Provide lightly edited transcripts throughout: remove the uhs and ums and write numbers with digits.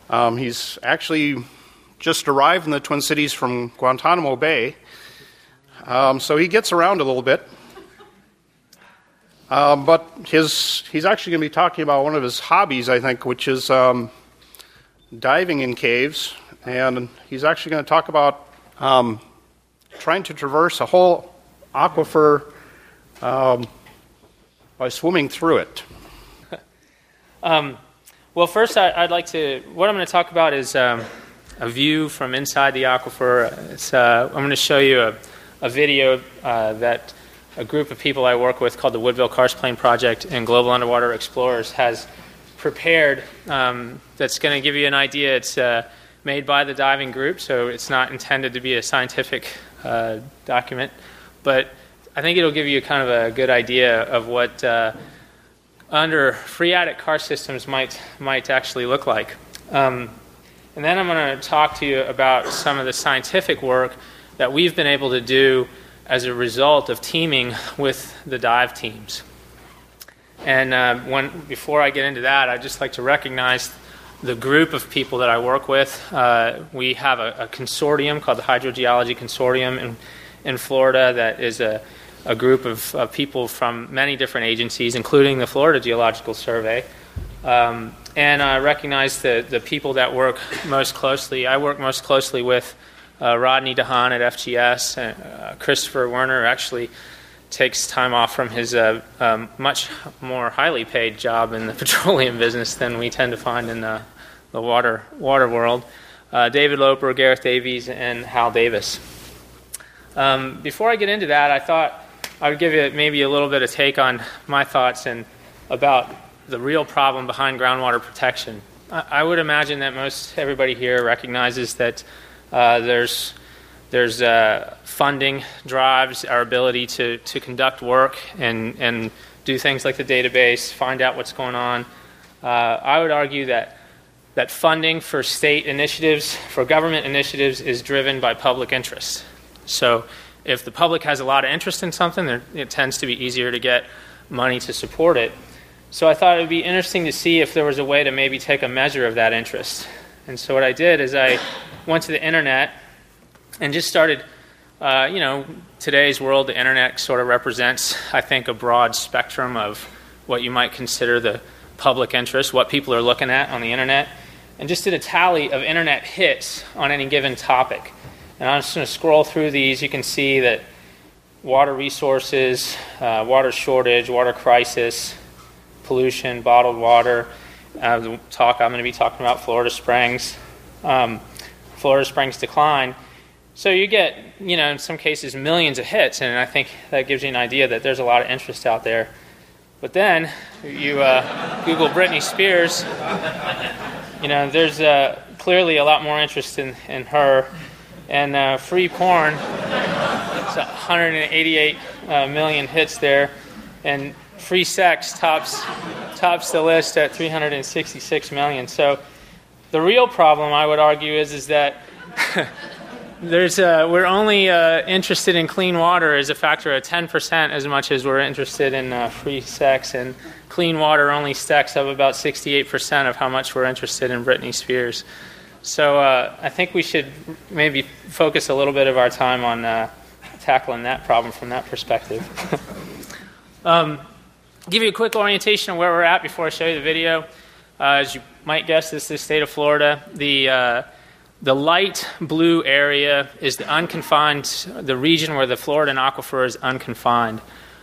He's actually just arrived in the Twin Cities from Guantanamo Bay, so he gets around a little bit. But he's actually going to be talking about one of his hobbies, I think, which is diving in caves. And he's actually going to talk about trying to traverse a whole aquifer by swimming through it. Well, first, what I'm going to talk about is a view from inside the aquifer. I'm going to show you a video that a group of people I work with called the Woodville Karst Plane Project and Global Underwater Explorers has prepared that's going to give you an idea. It's made by the diving group, so it's not intended to be a scientific document, but I think it'll give you kind of a good idea of what under phreatic karst systems might actually look like. And then I'm going to talk to you about some of the scientific work that we've been able to do as a result of teaming with the dive teams. And before I get into that, I'd just like to recognize the group of people that I work with. We have a consortium called the Hydrogeology Consortium in Florida that is a group of people from many different agencies, including the Florida Geological Survey. And I recognize the people that work most closely. I work most closely with Rodney DeHaan at FGS. Christopher Werner actually takes time off from his much more highly paid job in the petroleum business than we tend to find in the water world. David Loper, Gareth Davies, and Hal Davis. Before I get into that, I thought I would give you maybe a little bit of take on my thoughts and about the real problem behind groundwater protection. I would imagine that most everybody here recognizes that there's funding drives our ability to conduct work and do things like the database, find out what's going on. I would argue that funding for state initiatives, for government initiatives, is driven by public interest. So if the public has a lot of interest in something, it tends to be easier to get money to support it. So I thought it would be interesting to see if there was a way to maybe take a measure of that interest. And so what I did is I went to the internet and just started, today's world, the internet sort of represents, I think, a broad spectrum of what you might consider the public interest, what people are looking at on the internet, and just did a tally of internet hits on any given topic. And I'm just going to scroll through these. You can see that water resources, water shortage, water crisis, pollution, bottled water. I'm going to be talking about Florida Springs. Florida Springs decline. So you get, in some cases, millions of hits, and I think that gives you an idea that there's a lot of interest out there. But then you Google Britney Spears, there's clearly a lot more interest in her. And free porn, it's 188 million hits there, and free sex tops the list at 366 million. So the real problem, I would argue, is that we're only interested in clean water as a factor of 10% as much as we're interested in free sex, and clean water only stacks up about 68% of how much we're interested in Britney Spears. So I think we should maybe focus a little bit of our time on tackling that problem from that perspective. Give you a quick orientation of where we're at before I show you the video. As you might guess, this is the state of Florida. The light blue area is the region where the Floridan aquifer is unconfined.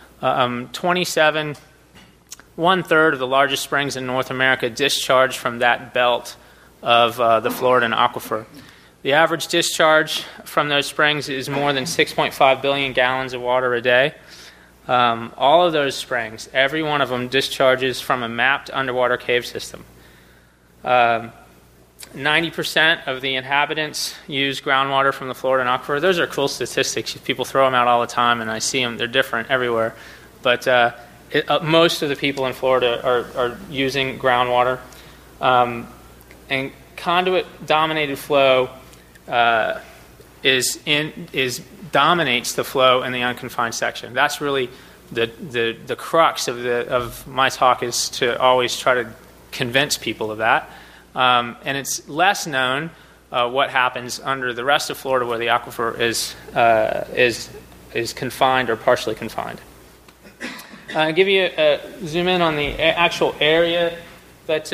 1/3 of the largest springs in North America discharge from that belt of the Floridan aquifer. The average discharge from those springs is more than 6.5 billion gallons of water a day. All of those springs, every one of them discharges from a mapped underwater cave system. 90% of the inhabitants use groundwater from the Floridan aquifer. Those are cool statistics. People throw them out all the time, and I see them. They're different everywhere. But most of the people in Florida are using groundwater. And conduit-dominated flow dominates the flow in the unconfined section. That's really the crux of my talk, is to always try to convince people of that. And it's less known what happens under the rest of Florida where the aquifer is confined or partially confined. I'll give you a zoom in on the actual area that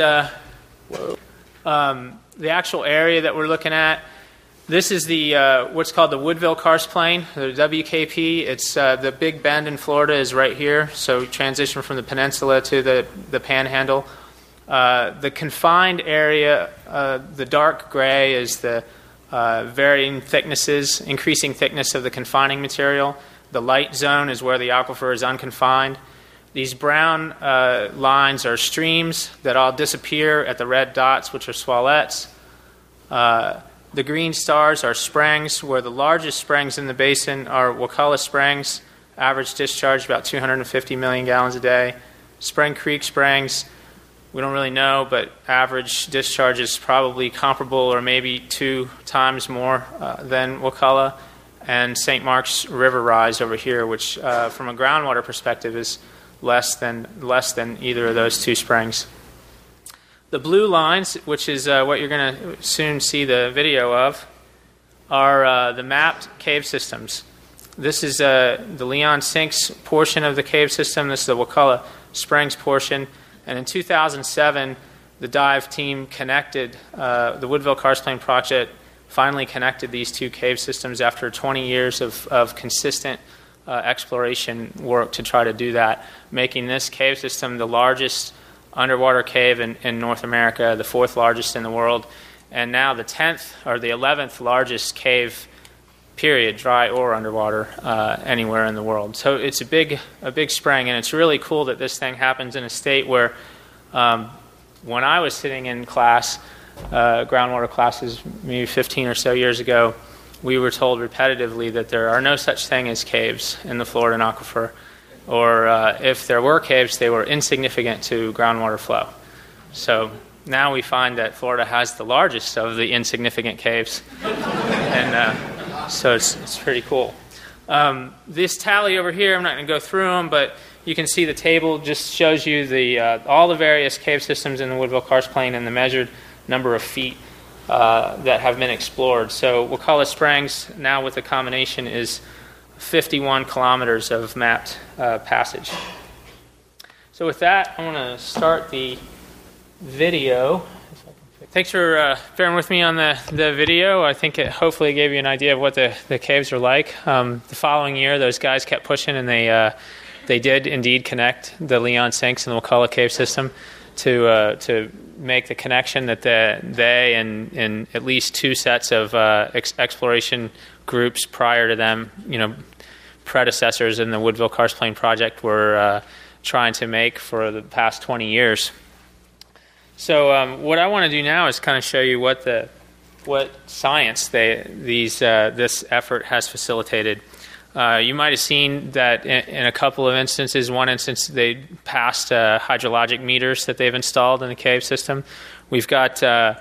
we're looking at. This is the what's called the Woodville Karst Plain, the WKP. It's the Big Bend in Florida is right here. So transition from the peninsula to the Panhandle. The confined area, the dark gray, is the varying thicknesses, increasing thickness of the confining material. The light zone is where the aquifer is unconfined. These brown lines are streams that all disappear at the red dots, which are swalettes. The green stars are springs, where the largest springs in the basin are Wakulla Springs, average discharge about 250 million gallons a day. Spring Creek Springs, we don't really know, but average discharge is probably comparable or maybe 2 times more than Wakulla. And St. Mark's River Rise over here, which from a groundwater perspective is less than either of those 2 springs. The blue lines, which is what you're going to soon see the video of, are the mapped cave systems. This is the Leon Sinks portion of the cave system. This is the Wakulla Springs portion. And in 2007, the dive team connected, the Woodville Karst Plain project finally connected these 2 cave systems after 20 years of consistent exploration work to try to do that, making this cave system the largest underwater cave in North America, the 4th largest in the world, and now the 10th or the 11th largest cave, period, dry or underwater, anywhere in the world. So it's a big spring, and it's really cool that this thing happens in a state where when I was sitting in class, groundwater classes maybe 15 or so years ago, we were told repetitively that there are no such thing as caves in the Floridan aquifer, or if there were caves, they were insignificant to groundwater flow. So now we find that Florida has the largest of the insignificant caves, and so it's pretty cool. This tally over here, I'm not going to go through them, but you can see the table just shows you all the various cave systems in the Woodville Karst Plain and the measured number of feet that have been explored. So Wakulla Springs, now with the combination, is 51 kilometers of mapped passage. So with that, I want to start the video. Thanks for bearing with me on the video. I think it hopefully gave you an idea of what the caves are like. The following year, those guys kept pushing, and they did indeed connect the Leon Sinks and the Wakulla cave system to make the connection that they and at least 2 sets of exploration groups prior to them, predecessors in the Woodville Karst Plain project, were trying to make for the past 20 years. So what I want to do now is kind of show you what science this effort has facilitated. You might have seen that in a couple of instances. One instance, they passed hydrologic meters that they've installed in the cave system. We've got 9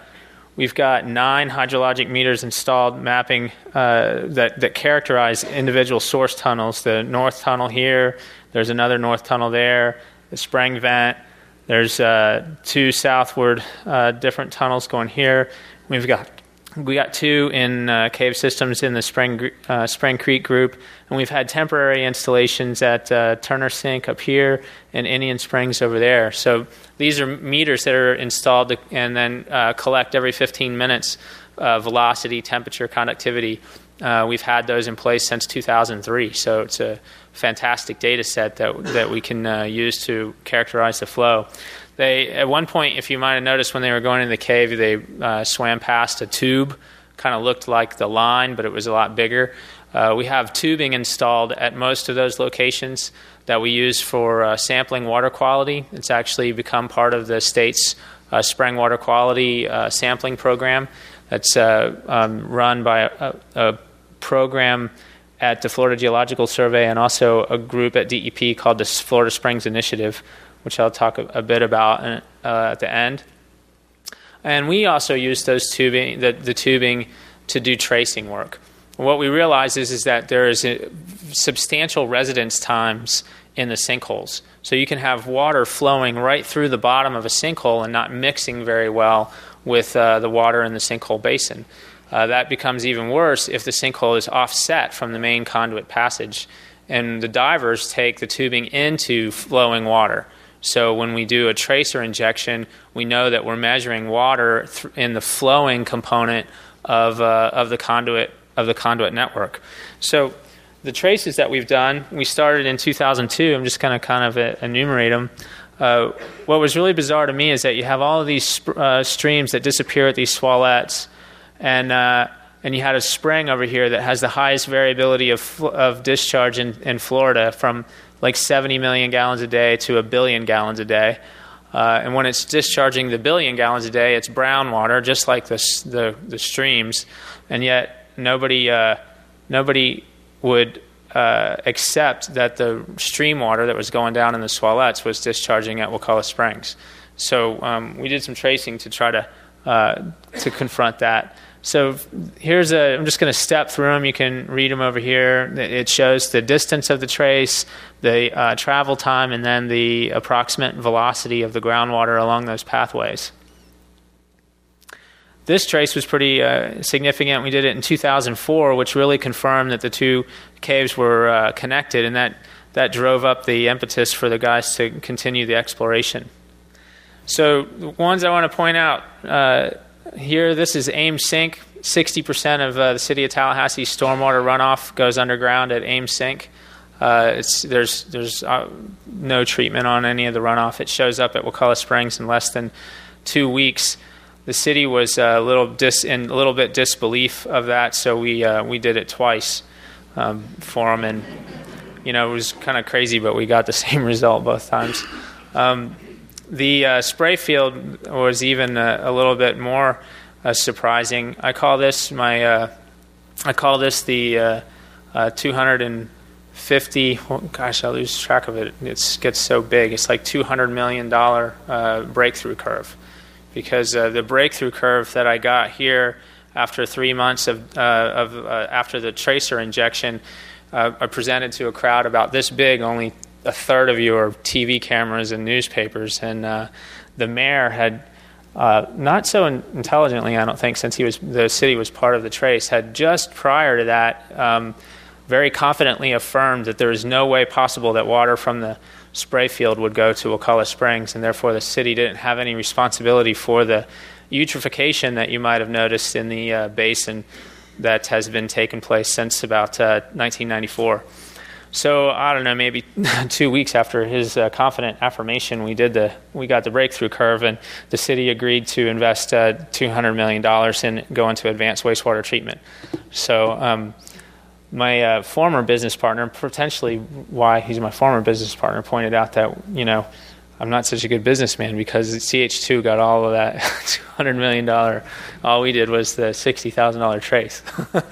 hydrologic meters installed, mapping that characterize individual source tunnels. The north tunnel here. There's another north tunnel there. The spring vent. There's 2 southward different tunnels going here. We got 2 in cave systems in the Spring Creek group, and we've had temporary installations at Turner Sink up here and Indian Springs over there. So these are meters that are installed and then collect every 15 minutes velocity, temperature, conductivity. We've had those in place since 2003, so it's a fantastic data set that we can use to characterize the flow. They, at one point, if you might have noticed, when they were going in the cave, they swam past a tube. Kind of looked like the line, but it was a lot bigger. We have tubing installed at most of those locations that we use for sampling water quality. It's actually become part of the state's spring water quality sampling program. That's run by a program at the Florida Geological Survey and also a group at DEP called the Florida Springs Initiative, which I'll talk a bit about at the end. And we also use those tubing to do tracing work. What we realize is that there is substantial residence times in the sinkholes. So you can have water flowing right through the bottom of a sinkhole and not mixing very well with the water in the sinkhole basin. That becomes even worse if the sinkhole is offset from the main conduit passage, and the divers take the tubing into flowing water. So when we do a tracer injection, we know that we're measuring water in the flowing component of the conduit network. So the traces that we've done, we started in 2002. I'm just going to kind of enumerate them. What was really bizarre to me is that you have all of these streams that disappear at these swalettes, and you had a spring over here that has the highest variability of discharge in Florida, from like 70 million gallons a day to 1 billion gallons a day. And when it's discharging the 1 billion gallons a day, it's brown water, just like the streams. And yet nobody would accept that the stream water that was going down in the swalettes was discharging at Wakulla Springs. So we did some tracing to try to confront that. So I'm just going to step through them. You can read them over here. It shows the distance of the trace, the travel time, and then the approximate velocity of the groundwater along those pathways. This trace was pretty significant. We did it in 2004, which really confirmed that the two caves were connected, and that drove up the impetus for the guys to continue the exploration. So the ones I want to point out here, this is Ames Sink. 60% of the city of Tallahassee stormwater runoff goes underground at Ames Sink. There's no treatment on any of the runoff. It shows up at Wakulla Springs in less than 2 weeks. The city was a little bit disbelief of that, so we did it twice for them, and it was kind of crazy, but we got the same result both times. The spray field was even a little bit more surprising. I call this the 250. Gosh, I lose track of it. It gets so big. It's like $200 million breakthrough curve, because the breakthrough curve that I got here after 3 months after the tracer injection, I presented to a crowd about this big. Only a third of you are TV cameras and newspapers, and the mayor had, not so intelligently, I don't think, since the city was part of the trace, had just prior to that very confidently affirmed that there is no way possible that water from the spray field would go to Wakulla Springs, and therefore the city didn't have any responsibility for the eutrophication that you might have noticed in the basin that has been taking place since about 1994. So I don't know, maybe 2 weeks after his confident affirmation, we got the breakthrough curve, and the city agreed to invest $200 million and go into advanced wastewater treatment. So my former business partner, potentially why he's my former business partner, pointed out that I'm not such a good businessman because CH2 got all of that $200 million. All we did was the $60,000 trace.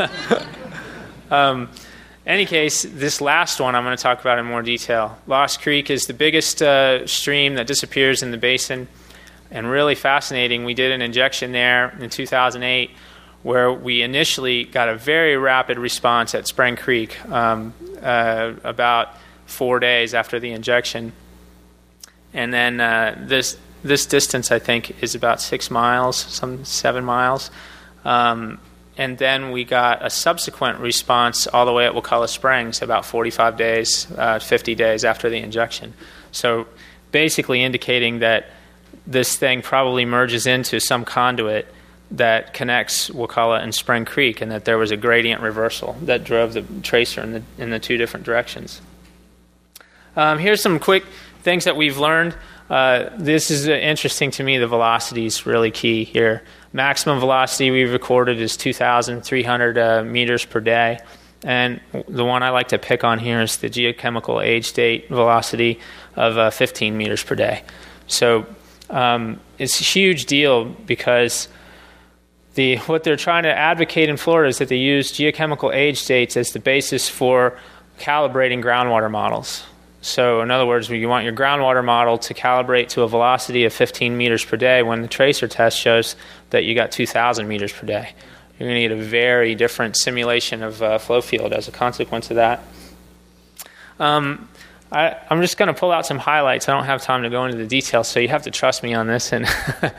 Any case, this last one I'm going to talk about in more detail. Lost Creek is the biggest stream that disappears in the basin, and really fascinating. We did an injection there in 2008 where we initially got a very rapid response at Spring Creek about 4 days after the injection. And then this distance, I think, is about 6 miles, some 7 miles. And then we got a subsequent response all the way at Wakulla Springs about 45 days, 50 days after the injection. So basically indicating that this thing probably merges into some conduit that connects Wakulla and Spring Creek, and that there was a gradient reversal that drove the tracer in the two different directions. Here's some quick things that we've learned. This is interesting to me. The velocity is really key here. Maximum velocity we've recorded is 2,300 meters per day. And the one I like to pick on here is the geochemical age state velocity of 15 meters per day. So it's a huge deal because what they're trying to advocate in Florida is that they use geochemical age states as the basis for calibrating groundwater models. So in other words, you want your groundwater model to calibrate to a velocity of 15 meters per day when the tracer test shows that you got 2,000 meters per day. You're going to get a very different simulation of flow field as a consequence of that. I'm just going to pull out some highlights. I don't have time to go into the details, so you have to trust me on this. And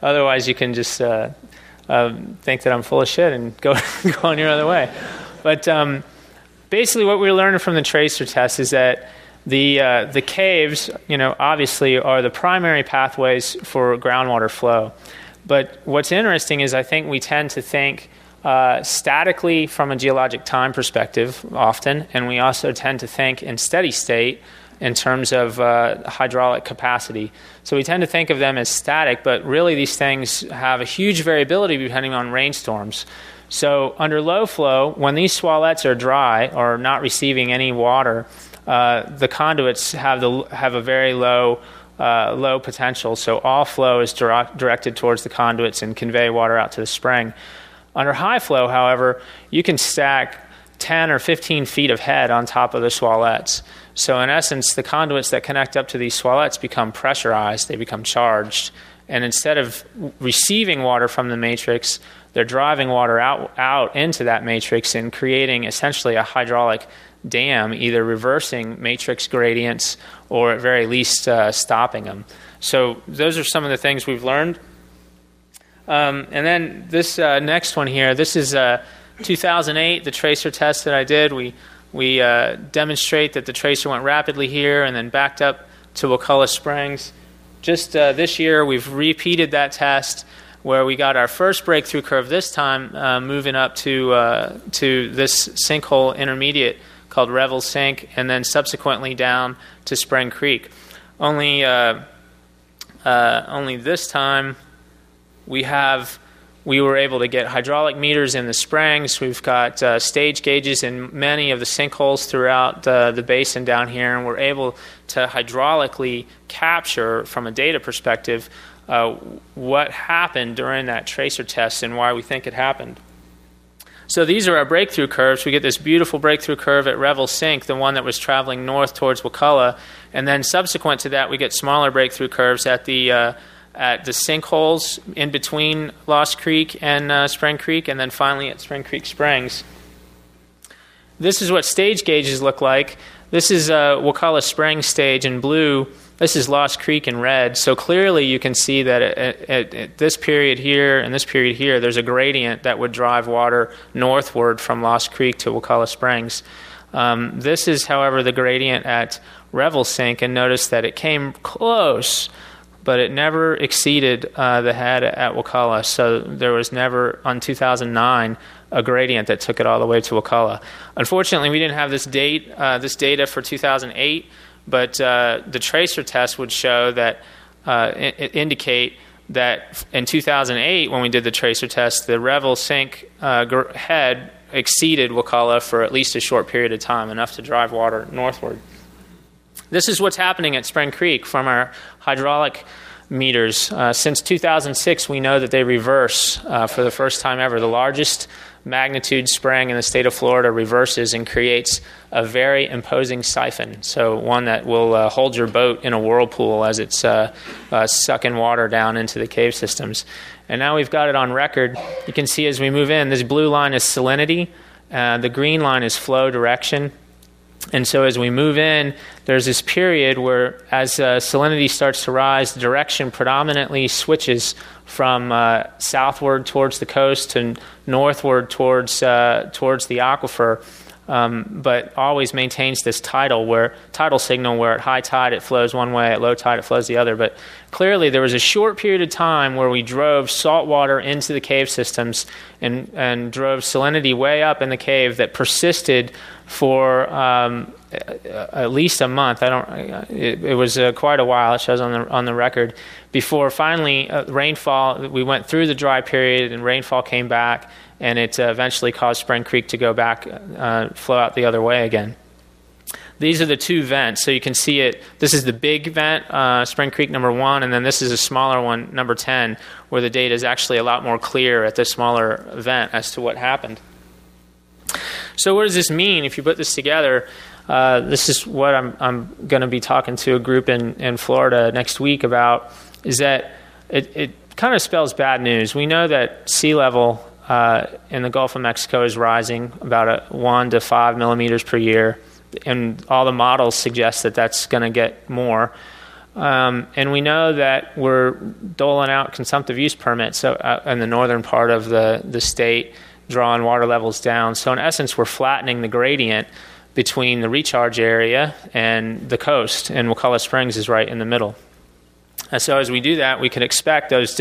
Otherwise, you can just think that I'm full of shit and go on your other way. But basically, what we're learning from the tracer test is that the caves, obviously are the primary pathways for groundwater flow. But what's interesting is I think we tend to think statically from a geologic time perspective often, and we also tend to think in steady state in terms of hydraulic capacity. So we tend to think of them as static, but really these things have a huge variability depending on rainstorms. So under low flow, when these swalettes are dry or not receiving any water, the conduits have a very low potential. So all flow is directed towards the conduits and convey water out to the spring. Under high flow, however, you can stack 10 or 15 feet of head on top of the swalettes. So in essence, the conduits that connect up to these swalettes become pressurized, they become charged. And instead of receiving water from the matrix, they're driving water out into that matrix and creating essentially a hydraulic dam, either reversing matrix gradients or at very least stopping them. So those are some of the things we've learned. And then this next one here, this is 2008, the tracer test that I did. We demonstrate that the tracer went rapidly here and then backed up to Wakulla Springs. Just this year, we've repeated that test where we got our first breakthrough curve this time, moving up to this sinkhole intermediate called Revel Sink, and then subsequently down to Spring Creek. Only this time we were able to get hydraulic meters in the springs. We've got stage gauges in many of the sinkholes throughout the basin down here, and we're able to hydraulically capture, from a data perspective, what happened during that tracer test and why we think it happened. So these are our breakthrough curves. We get this beautiful breakthrough curve at Revel Sink, the one that was traveling north towards Wakulla, and then subsequent to that, we get smaller breakthrough curves at the sinkholes in between Lost Creek and Spring Creek, and then finally at Spring Creek Springs. This is what stage gauges look like. This is Wakulla Springs stage in blue. This is Lost Creek in red. So clearly you can see that at this period here and this period here, there's a gradient that would drive water northward from Lost Creek to Wakulla Springs. This is, however, the gradient at Revel Sink, and notice that it came close, but it never exceeded the head at Wakulla. So there was never, on 2009, a gradient that took it all the way to Wakulla. Unfortunately, we didn't have this data for 2008, but the tracer test would show that, indicate that in 2008, when we did the tracer test, the Revel Sink head exceeded Wakulla for at least a short period of time, enough to drive water northward. This is what's happening at Spring Creek from our hydraulic meters. Since 2006, we know that they reverse for the first time ever. The largest magnitude spring in the state of Florida reverses and creates a very imposing siphon, so one that will hold your boat in a whirlpool as it's sucking water down into the cave systems. And now we've got it on record. You can see as we move in, this blue line is salinity, the green line is flow direction. And so as we move in, there's this period where as salinity starts to rise, the direction predominantly switches from southward towards the coast to northward towards the aquifer, but always maintains this tidal signal where at high tide it flows one way, at low tide it flows the other. But clearly there was a short period of time where we drove salt water into the cave systems and drove salinity way up in the cave that persisted for at least a month. It was quite a while. It shows on the record. Before finally rainfall, we went through the dry period and rainfall came back, and it eventually caused Spring Creek to go back, flow out the other way again. These are the two vents, so you can see it. This is the big vent, Spring Creek number 1, and then this is a smaller one, number 10, where the data is actually a lot more clear at the smaller vent as to what happened. So what does this mean if you put this together? This is what I'm going to be talking to a group in Florida next week about, is that it kind of spells bad news. We know that sea level in the Gulf of Mexico is rising about 1 to 5 millimeters per year, and all the models suggest that that's going to get more. And we know that we're doling out consumptive use permits in the northern part of the state, drawing water levels down. So in essence, we're flattening the gradient between the recharge area and the coast, and Wakulla Springs is right in the middle. And so as we do that, we can expect those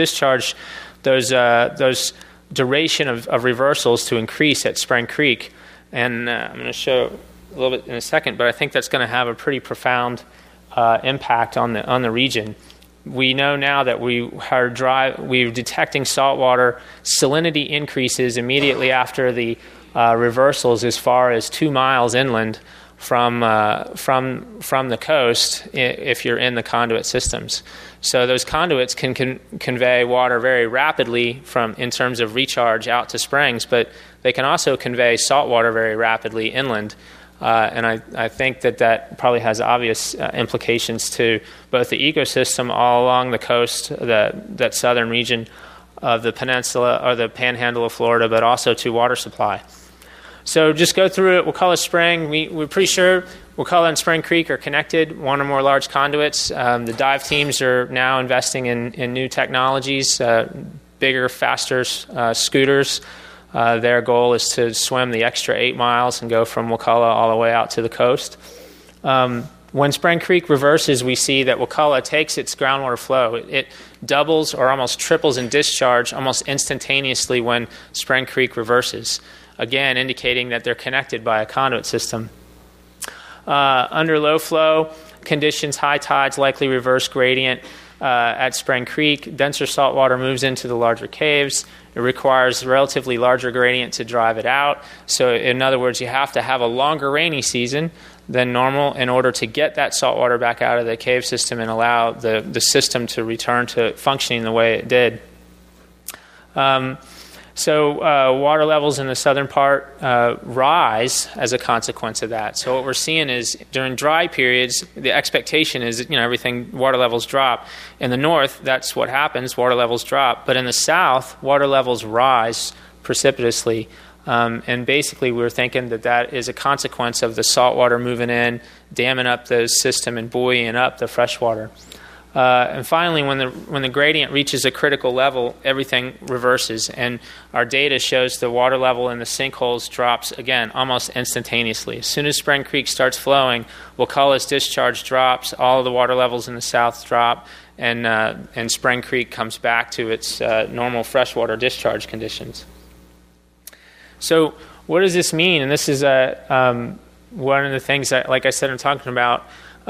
duration of reversals to increase at Spring Creek. And I'm going to show a little bit in a second, but I think that's going to have a pretty profound impact on the region. We know now that we're detecting saltwater salinity increases immediately after the reversals as far as 2 miles inland from the coast if you're in the conduit systems. So those conduits can convey water very rapidly in terms of recharge out to springs, but they can also convey salt water very rapidly inland. And I think that probably has obvious implications to both the ecosystem all along the coast, that southern region of the peninsula or the panhandle of Florida, but also to water supply. So just go through it. Wakulla Spring, we're pretty sure Wakulla and Spring Creek are connected, one or more large conduits. The dive teams are now investing in new technologies, bigger, faster scooters. Their goal is to swim the extra 8 miles and go from Wakulla all the way out to the coast. When Spring Creek reverses, we see that Wakulla takes its groundwater flow. It doubles or almost triples in discharge almost instantaneously when Spring Creek reverses, again indicating that they're connected by a conduit system. Under low flow conditions, high tides likely reverse gradient at Spring Creek. Denser salt water moves into the larger caves. It requires relatively larger gradient to drive it out. So in other words, you have to have a longer rainy season than normal in order to get that salt water back out of the cave system and allow the system to return to functioning the way it did. So water levels in the southern part rise as a consequence of that. So what we're seeing is during dry periods, the expectation is that, water levels drop. In the north, that's what happens, water levels drop. But in the south, water levels rise precipitously. And basically, we're thinking that is a consequence of the salt water moving in, damming up the system and buoying up the fresh water. And finally, when the gradient reaches a critical level, everything reverses, and our data shows the water level in the sinkholes drops again almost instantaneously. As soon as Spring Creek starts flowing, Wakulla's discharge drops, all of the water levels in the south drop, and Spring Creek comes back to its normal freshwater discharge conditions. So, what does this mean? And this is one of the things that, like I said, I'm talking about.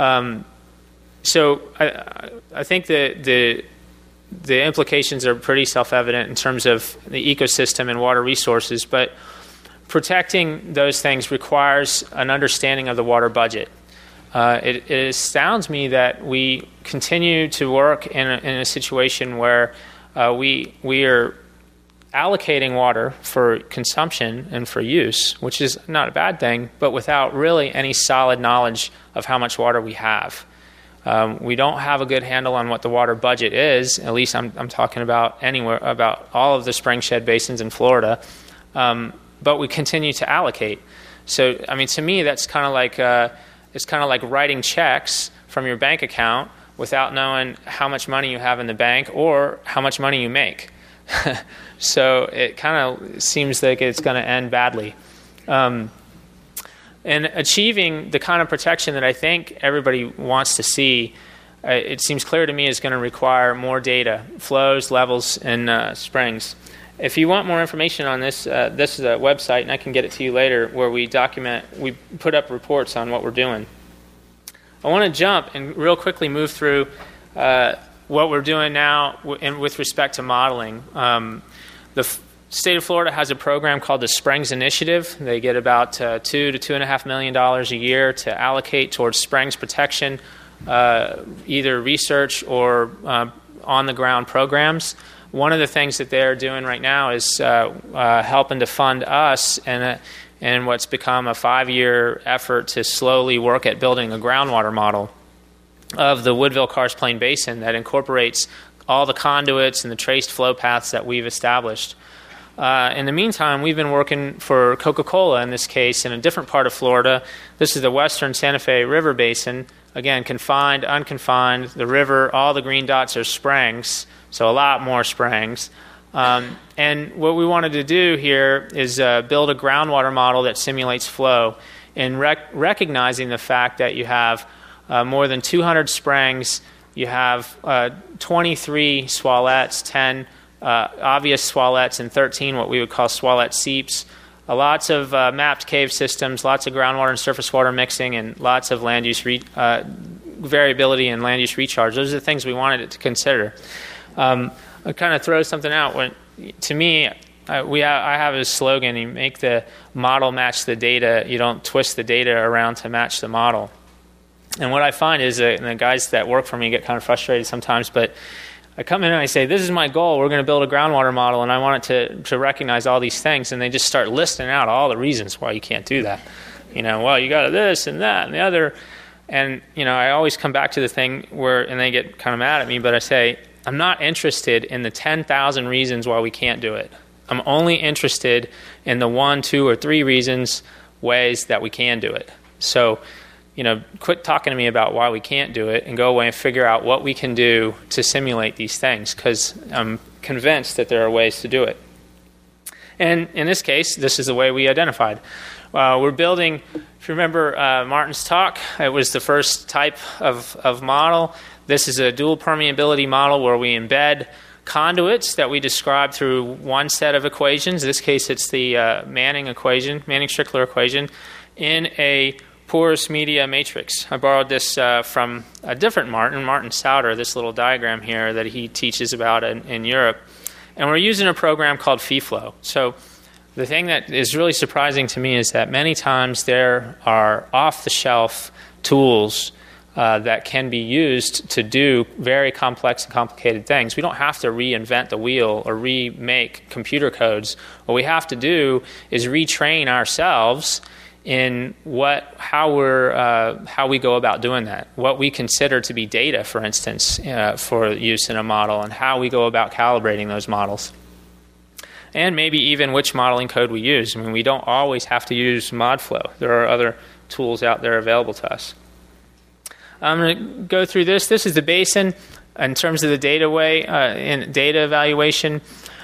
So I think the implications are pretty self-evident in terms of the ecosystem and water resources, but protecting those things requires an understanding of the water budget. It astounds me that we continue to work in a situation where we are allocating water for consumption and for use, which is not a bad thing, but without really any solid knowledge of how much water we have. We don't have a good handle on what the water budget is. At least I'm talking about all of the spring shed basins in Florida. But we continue to allocate. So, to me, that's kind of like writing checks from your bank account without knowing how much money you have in the bank or how much money you make. So it kind of seems like it's going to end badly. And achieving the kind of protection that I think everybody wants to see, it seems clear to me, is going to require more data, flows, levels, and springs. If you want more information on this, this is a website, and I can get it to you later, where we put up reports on what we're doing. I want to jump and real quickly move through what we're doing now with respect to modeling. The State of Florida has a program called the Springs Initiative. They get about $2 to $2.5 million a year to allocate towards springs protection, either research or on-the-ground programs. One of the things that they're doing right now is helping to fund us and what's become a 5-year effort to slowly work at building a groundwater model of the Woodville-Carrs Plain Basin that incorporates all the conduits and the traced flow paths that we've established. In the meantime, we've been working for Coca-Cola, in this case, in a different part of Florida. This is the western Santa Fe River Basin, again, confined, unconfined, the river, all the green dots are springs, so a lot more springs. And what we wanted to do here is build a groundwater model that simulates flow, and recognizing the fact that you have more than 200 springs, you have 23 swalettes, 10 obvious swalettes, and 13 what we would call swalette seeps. Lots of mapped cave systems, lots of groundwater and surface water mixing, and lots of land use variability and land use recharge. Those are the things we wanted it to consider. I'll kind of throw something out. To me, I have a slogan: you make the model match the data. You don't twist the data around to match the model. And what I find is that the guys that work for me get kind of frustrated sometimes, but I come in and I say, this is my goal. We're going to build a groundwater model, and I want it to recognize all these things. And they just start listing out all the reasons why you can't do that. Well, you got this and that and the other. And, I always come back to the thing and they get kind of mad at me, but I say, I'm not interested in the 10,000 reasons why we can't do it. I'm only interested in the 1, 2, or 3 ways that we can do it. So, quit talking to me about why we can't do it and go away and figure out what we can do to simulate these things, because I'm convinced that there are ways to do it. And in this case, this is the way we identified. We're building, if you remember Martin's talk, it was the first type of model. This is a dual permeability model where we embed conduits that we describe through one set of equations. In this case, it's the Manning-Strickler equation, in a porous media matrix. I borrowed this from a different Martin Souder, this little diagram here that he teaches about in Europe. And we're using a program called FeeFlow. So the thing that is really surprising to me is that many times there are off-the-shelf tools that can be used to do very complex and complicated things. We don't have to reinvent the wheel or remake computer codes. What we have to do is retrain ourselves in how we go about doing that, what we consider to be data, for instance, for use in a model, and how we go about calibrating those models, and maybe even which modeling code we use. We don't always have to use ModFlow. There are other tools out there available to us. I'm going to go through this. This is the basin in terms of the data in data evaluation.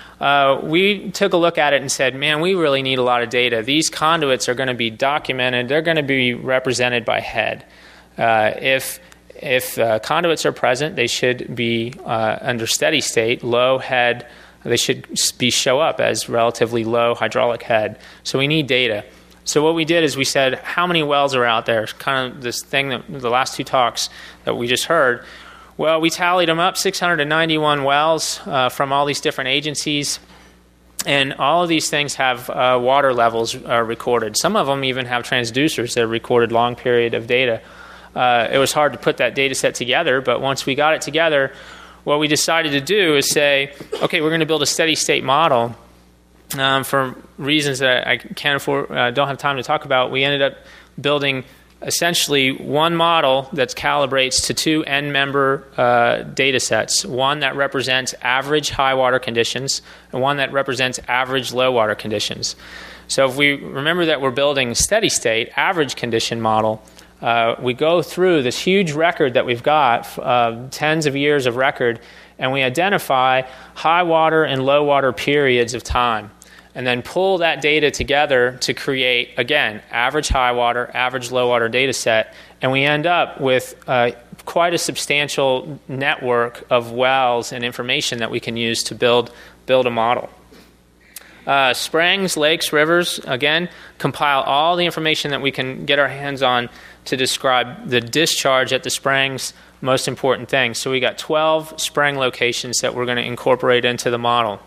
We took a look at it and said, man, we really need a lot of data. These conduits are going to be documented. They're going to be represented by head. If conduits are present, they should be under steady state, low head. They should show up as relatively low hydraulic head. So we need data. So what we did is we said, how many wells are out there? Kind of this thing that the last two talks that we just heard. Well, we tallied them up, 691 wells from all these different agencies, and all of these things have water levels recorded. Some of them even have transducers that recorded long period of data. It was hard to put that data set together, but once we got it together, what we decided to do is say, okay, we're going to build a steady state model. For reasons that I can't afford, don't have time to talk about, we ended up building essentially one model that calibrates to 2 end-member data sets, one that represents average high water conditions and one that represents average low water conditions. So if we remember that we're building steady state, average condition model, we go through this huge record that we've got, tens of years of record, and we identify high water and low water periods of time, and then pull that data together to create, again, average high water, average low water data set, and we end up with quite a substantial network of wells and information that we can use to build a model. Springs, lakes, rivers, again, compile all the information that we can get our hands on to describe the discharge at the springs, most important things. So we got 12 spring locations that we're going to incorporate into the model.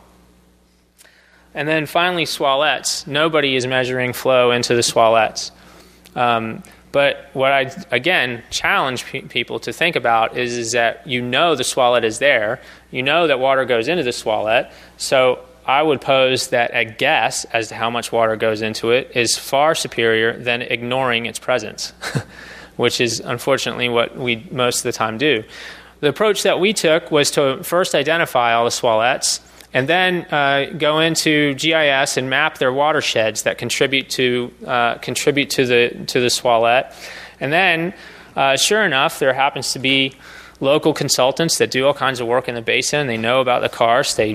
And then finally, swalettes. Nobody is measuring flow into the swalettes. But what I, again, challenge people to think about is that the swallet is there. You know that water goes into the swallet. So I would pose that a guess as to how much water goes into it is far superior than ignoring its presence, which is unfortunately what we most of the time do. The approach that we took was to first identify all the swalettes and then go into GIS and map their watersheds that contribute to the swallet, and then Sure enough, there happens to be local consultants that do all kinds of work in the basin. They know about the karst. They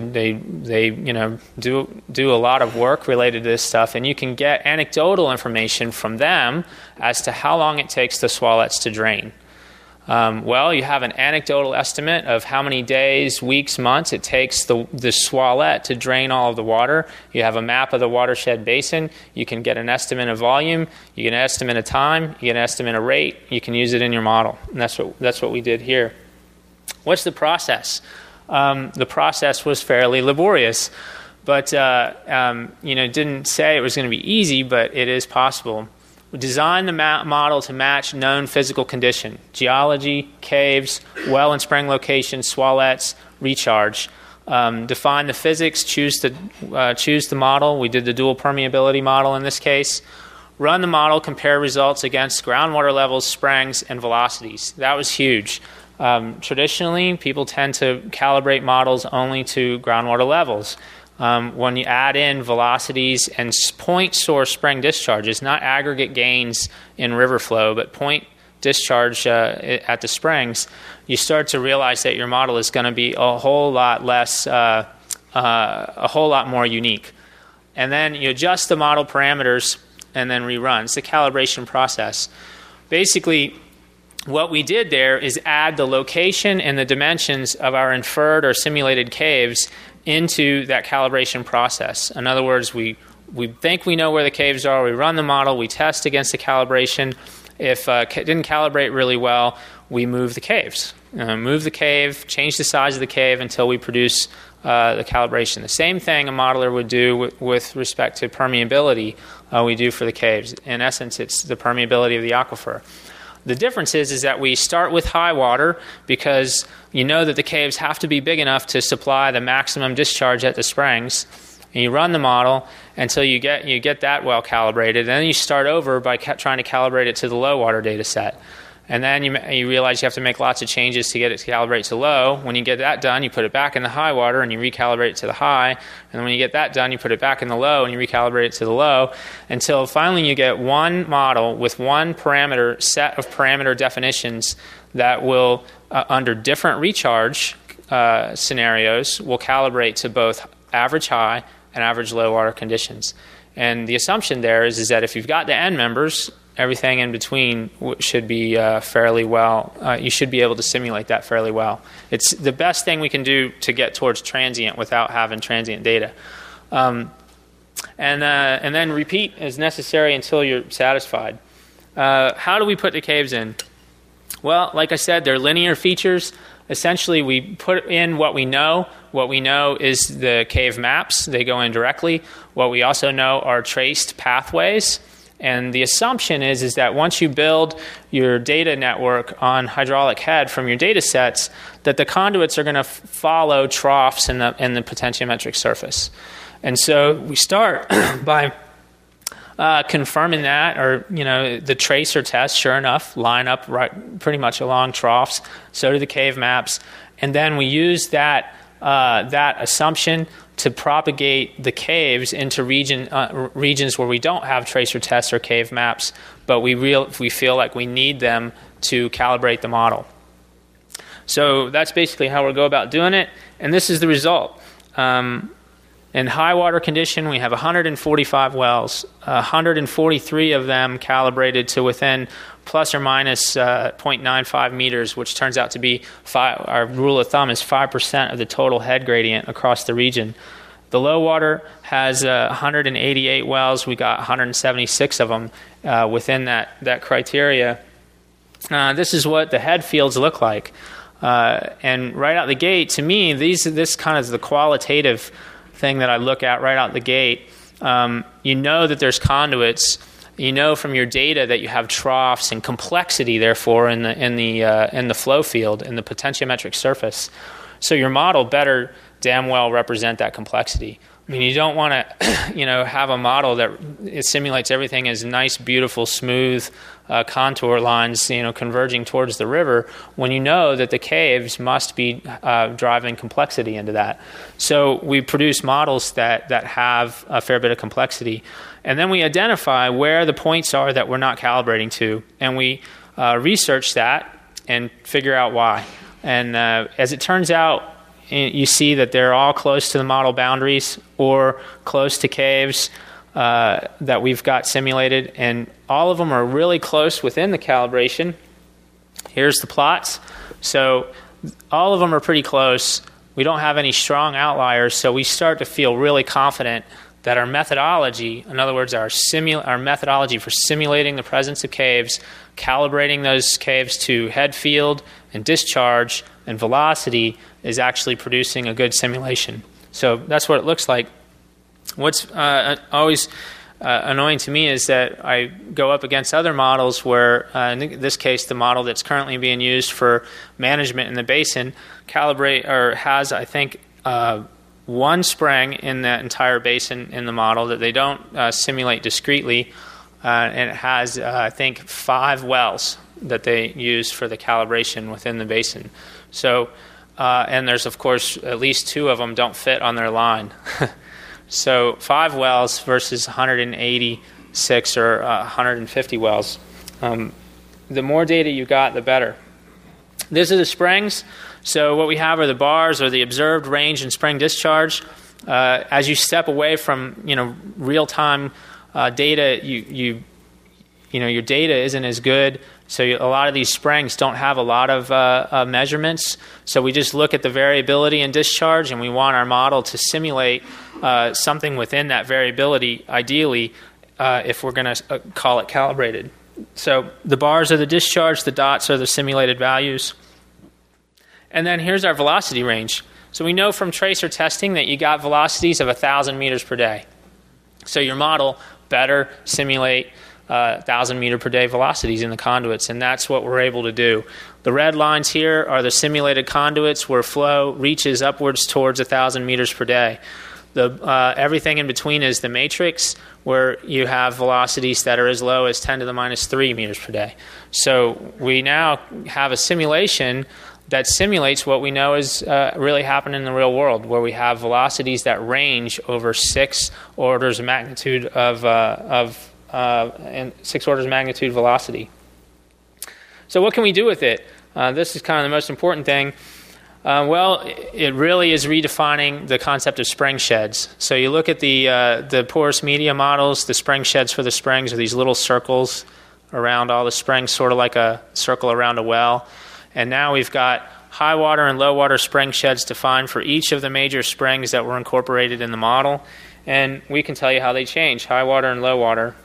do a lot of work related to this stuff, and you can get anecdotal information from them as to how long it takes the swallets to drain. You have an anecdotal estimate of how many days, weeks, months it takes the swallet to drain all of the water. You have a map of the watershed basin. You can get an estimate of volume. You get an estimate of time. You get an estimate of rate. You can use it in your model. And that's what we did here. What's the process? The process was fairly laborious, but didn't say it was going to be easy, but it is possible. We designed the model to match known physical condition: geology, caves, well and spring locations, swallets, recharge. Define the physics, choose the model. We did the dual permeability model in this case. Run the model, compare results against groundwater levels, springs, and velocities. That was huge. Traditionally, people tend to calibrate models only to groundwater levels. When you add in velocities and point source spring discharges, not aggregate gains in river flow, but point discharge at the springs, you start to realize that your model is going to be a whole lot more unique. And then you adjust the model parameters and then rerun. It's the calibration process. Basically, what we did there is add the location and the dimensions of our inferred or simulated caves into that calibration process. In other words, we think we know where the caves are, we run the model, we test against the calibration. If it didn't calibrate really well, we move the caves. Move the cave, change the size of the cave until we produce the calibration. The same thing a modeler would do with respect to permeability we do for the caves. In essence, it's the permeability of the aquifer. The difference is that we start with high water because you know that the caves have to be big enough to supply the maximum discharge at the springs. And you run the model until you get that well calibrated. And then you start over by trying to calibrate it to the low water data set. And then you realize you have to make lots of changes to get it to calibrate to low. When you get that done, you put it back in the high water and you recalibrate it to the high. And then when you get that done, you put it back in the low and you recalibrate it to the low until finally you get one model with one parameter set of parameter definitions that will, under different recharge scenarios, will calibrate to both average high and average low water conditions. And the assumption there is that if you've got the end members, everything in between should be fairly well. You should be able to simulate that fairly well. It's the best thing we can do to get towards transient without having transient data. And then repeat as necessary until you're satisfied. How do we put the caves in? Well, like I said, they're linear features. Essentially, we put in what we know. What we know is the cave maps. They go in directly. What we also know are traced pathways. And the assumption is that once you build your data network on hydraulic head from your data sets, that the conduits are going to follow troughs in the potentiometric surface. And so we start by confirming that, or the tracer tests, sure enough, line up right pretty much along troughs. So do the cave maps, and then we use that assumption to propagate the caves into regions where we don't have tracer tests or cave maps, but we feel like we need them to calibrate the model. So that's basically how we'll go about doing it, and this is the result. In high water condition, we have 145 wells, 143 of them calibrated to within plus or minus 0.95 meters, which turns out to be, our rule of thumb is 5% of the total head gradient across the region. The low water has 188 wells. We got 176 of them within that criteria. This is what the head fields look like. And right out the gate, to me, this kind of is the qualitative thing that I look at right out the gate. You know that there's conduits. You know from your data that you have troughs and complexity, therefore, in the flow field, in the potentiometric surface. So your model better damn well represent that complexity. I mean, you don't want to, have a model that it simulates everything as nice, beautiful, smooth contour lines, converging towards the river, when you know that the caves must be driving complexity into that. So we produce models that have a fair bit of complexity, and then we identify where the points are that we're not calibrating to, and we research that and figure out why. And as it turns out, you see that they're all close to the model boundaries or close to caves that we've got simulated, and all of them are really close within the calibration. Here's the plots. So all of them are pretty close. We don't have any strong outliers, so we start to feel really confident that our methodology, in other words, our methodology for simulating the presence of caves, calibrating those caves to head field and discharge and velocity, is actually producing a good simulation. So that's what it looks like. What's always annoying to me is that I go up against other models where, in this case, the model that's currently being used for management in the basin has, I think, one spring in the entire basin in the model that they don't simulate discretely, and it has, I think, 5 wells that they use for the calibration within the basin. So, and there's, of course, at least 2 of them don't fit on their line. So 5 wells versus 186 or 150 wells. The more data you got, the better. These are the springs. So what we have are the bars, or the observed range and spring discharge. As you step away from real-time data, your data isn't as good. So a lot of these springs don't have a lot of measurements. So we just look at the variability in discharge, and we want our model to simulate something within that variability, ideally, if we're going to call it calibrated. So the bars are the discharge, the dots are the simulated values. And then here's our velocity range. So we know from tracer testing that you got velocities of 1,000 meters per day. So your model better simulate 1,000 meter per day velocities in the conduits, and that's what we're able to do. The red lines here are the simulated conduits where flow reaches upwards towards 1,000 meters per day. Everything in between is the matrix, where you have velocities that are as low as 10 to the minus 3 meters per day. So we now have a simulation that simulates what we know is really happening in the real world, where we have velocities that range over 6 orders of magnitude and 6 orders of magnitude velocity. So what can we do with it? This is kind of the most important thing. It really is redefining the concept of spring sheds. So you look at the porous media models, the spring sheds for the springs are these little circles around all the springs, sort of like a circle around a well. And now we've got high water and low water spring sheds defined for each of the major springs that were incorporated in the model. And we can tell you how they change, high water and low water.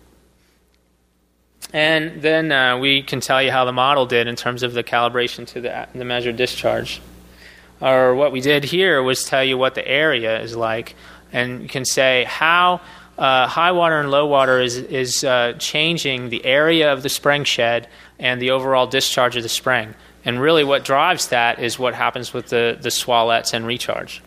And then we can tell you how the model did in terms of the calibration to the measured discharge. Or what we did here was tell you what the area is like. And you can say how high water and low water is changing the area of the spring shed and the overall discharge of the spring. And really what drives that is what happens with the swallets and recharge.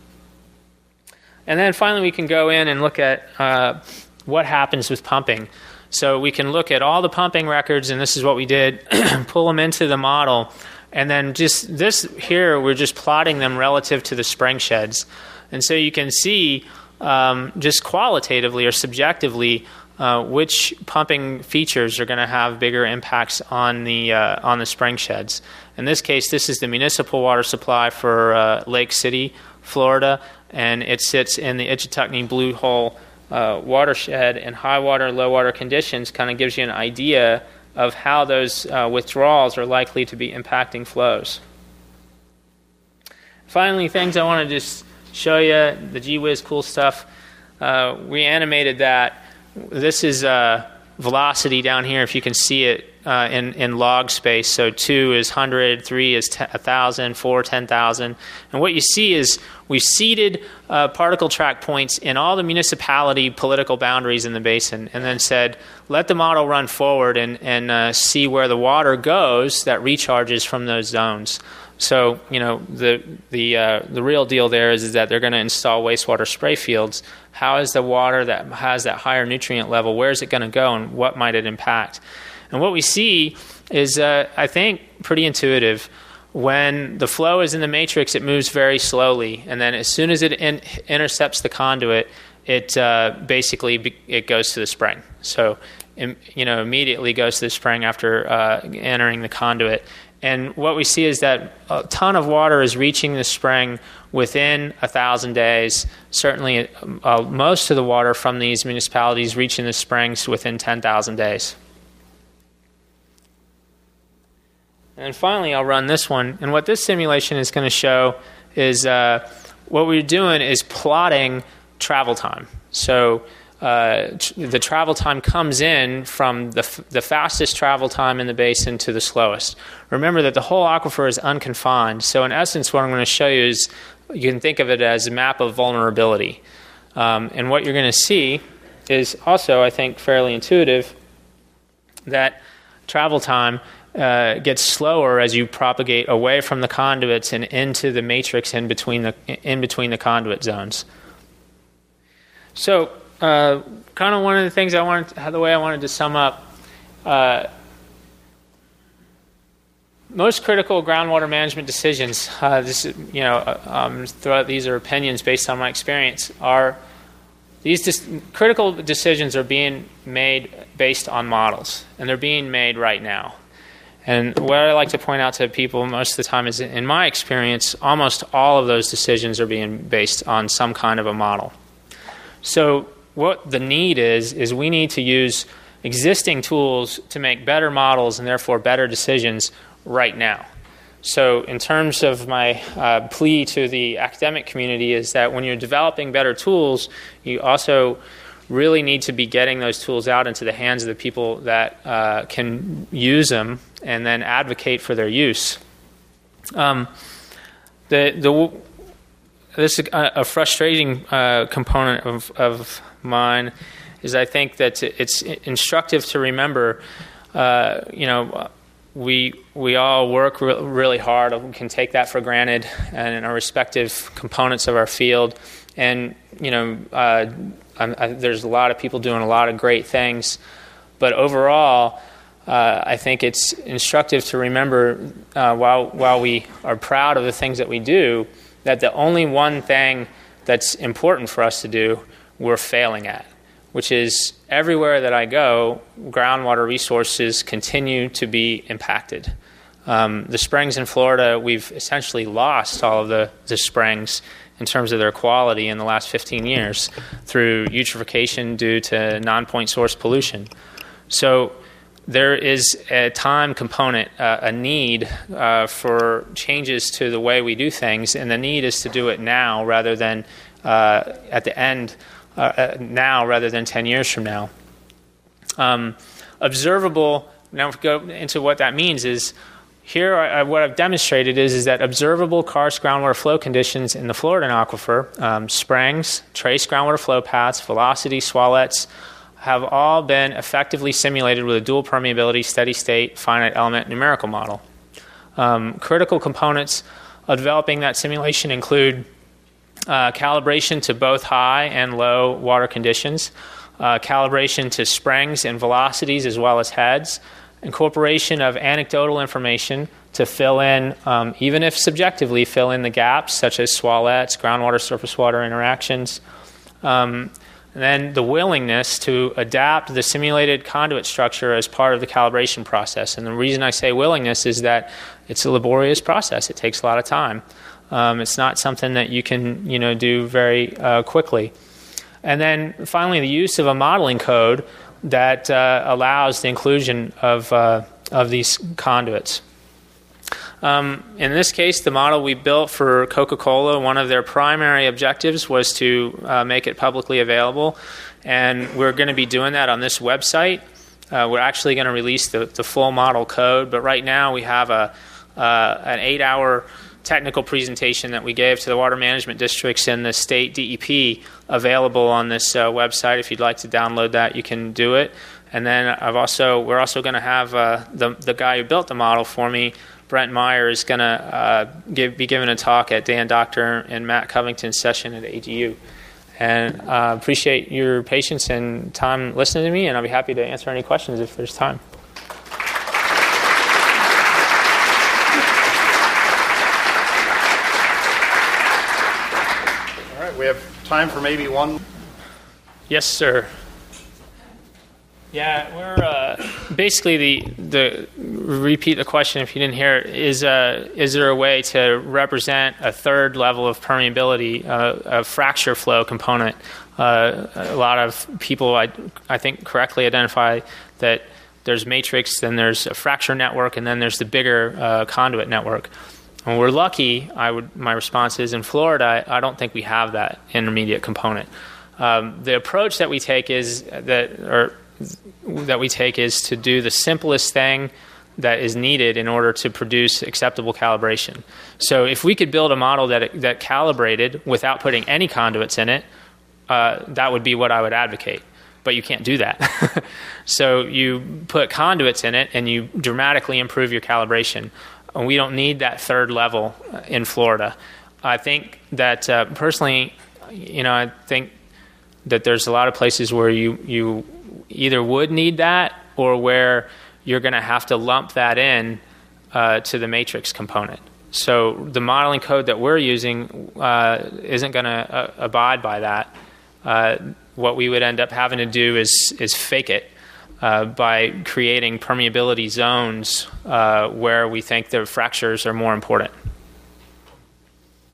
And then finally we can go in and look at what happens with pumping. So we can look at all the pumping records, and this is what we did, pull them into the model, and then just this here, we're just plotting them relative to the spring sheds. And so you can see just qualitatively or subjectively which pumping features are going to have bigger impacts on the spring sheds. In this case, this is the municipal water supply for Lake City, Florida, and it sits in the Ichetucknee Blue Hole watershed, and high water and low water conditions kind of gives you an idea of how those withdrawals are likely to be impacting flows. Finally, things I want to just show you, the gee-whiz cool stuff. We animated that. This is velocity down here, if you can see it in log space. So 2 is 100, 3 is 1,000, 4, 10,000. And what you see is we've seeded particle track points in all the municipality political boundaries in the basin, and then said, let the model run forward and see where the water goes that recharges from those zones. So, the real deal there is that they're going to install wastewater spray fields. How is the water that has that higher nutrient level, where is it going to go, and what might it impact? And what we see is, I think, pretty intuitive. When the flow is in the matrix, it moves very slowly, and then as soon as it intercepts the conduit, it basically it goes to the spring. So immediately goes to the spring after entering the conduit. And what we see is that a ton of water is reaching the spring within 1,000 days. Certainly, most of the water from these municipalities reaching the springs within 10,000 days. And then finally, I'll run this one. And what this simulation is going to show is what we're doing is plotting travel time. So the travel time comes in from the fastest travel time in the basin to the slowest. Remember that the whole aquifer is unconfined. So in essence, what I'm going to show you is you can think of it as a map of vulnerability. And what you're going to see is also, I think, fairly intuitive, that travel time gets slower as you propagate away from the conduits and into the matrix in between the conduit zones. So, kind of one of the things the way I wanted to sum up, most critical groundwater management decisions. These are opinions based on my experience. Critical decisions are being made based on models, and they're being made right now. And what I like to point out to people most of the time is, in my experience, almost all of those decisions are being based on some kind of a model. So what the need is we need to use existing tools to make better models and therefore better decisions right now. So in terms of my plea to the academic community is that when you're developing better tools, you also really need to be getting those tools out into the hands of the people that can use them and then advocate for their use. This is a frustrating component of mine is I think that it's instructive to remember, we all work really hard. We can take that for granted and in our respective components of our field. And, there's a lot of people doing a lot of great things. But overall, I think it's instructive to remember, while we are proud of the things that we do, that the only one thing that's important for us to do, we're failing at, which is everywhere that I go, groundwater resources continue to be impacted. The springs in Florida, we've essentially lost all of the springs in terms of their quality in the last 15 years through eutrophication due to non-point source pollution. So there is a time component, a need for changes to the way we do things, and the need is to do it now rather than at the end, now rather than 10 years from now. Observable, now to go into what that means is, here what I've demonstrated is that observable karst groundwater flow conditions in the Florida aquifer, springs, trace groundwater flow paths, velocity, swallets, have all been effectively simulated with a dual permeability, steady state, finite element numerical model. Critical components of developing that simulation include calibration to both high and low water conditions, calibration to springs and velocities as well as heads, incorporation of anecdotal information to fill in, even if subjectively, fill in the gaps such as swallets, groundwater surface water interactions, and then the willingness to adapt the simulated conduit structure as part of the calibration process. And the reason I say willingness is that it's a laborious process. It takes a lot of time. It's not something that you can do very quickly. And then finally, the use of a modeling code that allows the inclusion of these conduits. In this case, the model we built for Coca-Cola, one of their primary objectives was to make it publicly available, and we're going to be doing that on this website. We're actually going to release the full model code, but right now we have an 8-hour technical presentation that we gave to the water management districts in the state DEP available on this website. If you'd like to download that, you can do it. And then we're also going to have the guy who built the model for me, Brent Meyer, is going to be giving a talk at Dan Doctor and Matt Covington's session at AGU. And appreciate your patience and time listening to me, and I'll be happy to answer any questions if there's time. We have time for maybe one. Yes, sir. Yeah, we're basically the repeat the question if you didn't hear it. Is there a way to represent a third level of permeability, a fracture flow component? A lot of people, I think, correctly identify that there's matrix, then there's a fracture network, and then there's the bigger conduit network. When we're lucky, my response is in Florida, I don't think we have that intermediate component. The approach that we take is to do the simplest thing that is needed in order to produce acceptable calibration. So if we could build a model that calibrated without putting any conduits in it, that would be what I would advocate. But you can't do that. So you put conduits in it and you dramatically improve your calibration. And we don't need that third level in Florida. I think that personally, I think that there's a lot of places where you either would need that or where you're going to have to lump that in to the matrix component. So the modeling code that we're using isn't going to abide by that. What we would end up having to do is fake it by creating permeability zones where we think the fractures are more important.